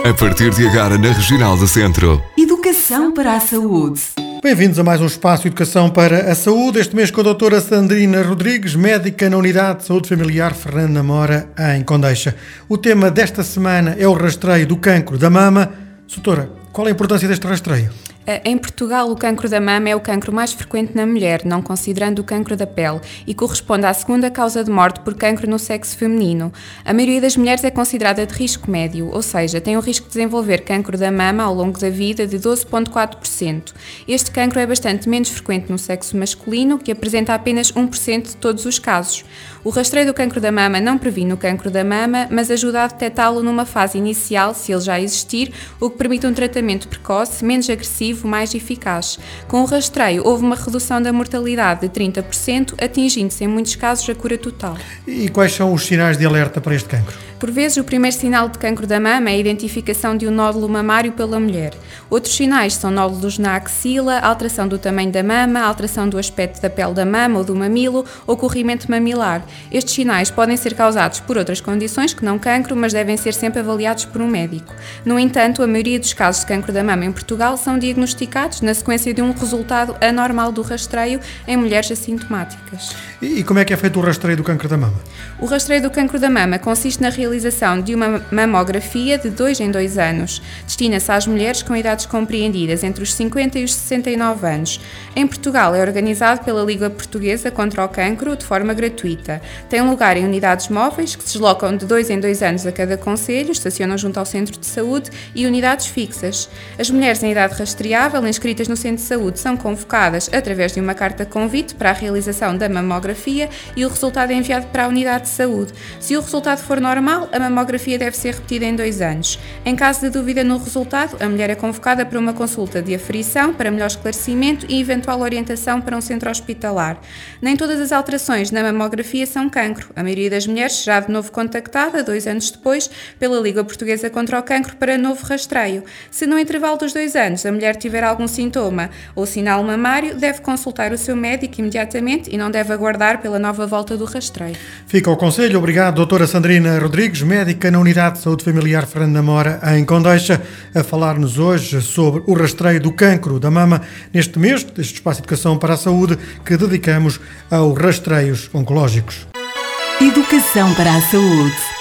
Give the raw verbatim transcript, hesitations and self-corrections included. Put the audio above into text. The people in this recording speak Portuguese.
A partir de agora na Regional do Centro. Educação para a saúde. Bem-vindos a mais um espaço de Educação para a Saúde, este mês com a doutora Sandrina Rodrigues, médica na Unidade de Saúde Familiar Fernando Namora, em Condeixa. O tema desta semana é o rastreio do cancro da mama. Doutora, qual é a importância deste rastreio? Em Portugal, o cancro da mama é o cancro mais frequente na mulher, não considerando o cancro da pele, e corresponde à segunda causa de morte por cancro no sexo feminino. A maioria das mulheres é considerada de risco médio, ou seja, tem o risco de desenvolver cancro da mama ao longo da vida de doze vírgula quatro por cento. Este cancro é bastante menos frequente no sexo masculino, que apresenta apenas um por cento de todos os casos. O rastreio do cancro da mama não previne o cancro da mama, mas ajuda a detectá-lo numa fase inicial, se ele já existir, o que permite um tratamento precoce, menos agressivo, mais eficaz. Com o rastreio, houve uma redução da mortalidade de trinta por cento, atingindo-se em muitos casos a cura total. E quais são os sinais de alerta para este cancro? Por vezes, o primeiro sinal de cancro da mama é a identificação de um nódulo mamário pela mulher. Outros sinais são nódulos na axila, alteração do tamanho da mama, alteração do aspecto da pele da mama ou do mamilo ou corrimento mamilar. Estes sinais podem ser causados por outras condições que não cancro, mas devem ser sempre avaliados por um médico. No entanto, a maioria dos casos de cancro da mama em Portugal são diagnosticados na sequência de um resultado anormal do rastreio em mulheres assintomáticas. E como é que é feito o rastreio do cancro da mama? O rastreio do cancro da mama consiste na realização de uma mamografia de dois em dois anos. Destina-se às mulheres com idades compreendidas entre os cinquenta e os sessenta e nove anos. Em Portugal é organizado pela Liga Portuguesa contra o Cancro de forma gratuita. Tem lugar em unidades móveis que se deslocam de dois em dois anos a cada concelho, estacionam junto ao centro de saúde, e unidades fixas. As mulheres em idade rastreável inscritas no centro de saúde são convocadas através de uma carta convite para a realização da mamografia e o resultado é enviado para a unidade de saúde. Se o resultado for normal, a mamografia deve ser repetida em dois anos. Em caso de dúvida no resultado, a mulher é convocada para uma consulta de aferição para melhor esclarecimento e eventual orientação para um centro hospitalar. Nem todas as alterações na mamografia são cancro. A maioria das mulheres será de novo contactada, dois anos depois, pela Liga Portuguesa contra o Cancro para novo rastreio. Se no intervalo dos dois anos a mulher tiver algum sintoma ou sinal mamário, deve consultar o seu médico imediatamente e não deve aguardar pela nova volta do rastreio. Fica o conselho. Obrigado, doutora Sandrina Rodrigues, médica na Unidade de Saúde Familiar Fernando Namora, em Condeixa, a falar-nos hoje sobre o rastreio do cancro da mama, neste mês deste Espaço de Educação para a Saúde que dedicamos aos rastreios oncológicos. Educação para a saúde.